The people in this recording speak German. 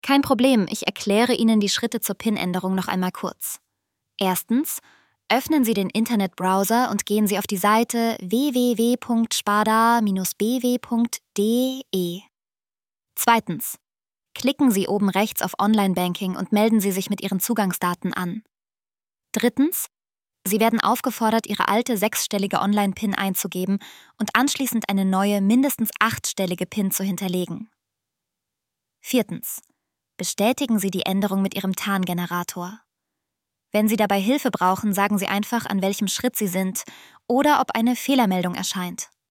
Kein Problem, ich erkläre Ihnen die Schritte zur PIN-Änderung noch einmal kurz. Erstens, öffnen Sie den Internetbrowser und gehen Sie auf die Seite www.sparda-bw.de. Zweitens, klicken Sie oben rechts auf Online-Banking und melden Sie sich mit Ihren Zugangsdaten an. Drittens, Sie werden aufgefordert, Ihre alte 6-stellige Online-PIN einzugeben und anschließend eine neue, mindestens 8-stellige PIN zu hinterlegen. Viertens, bestätigen Sie die Änderung mit Ihrem TAN-Generator. Wenn Sie dabei Hilfe brauchen, sagen Sie einfach, an welchem Schritt Sie sind oder ob eine Fehlermeldung erscheint.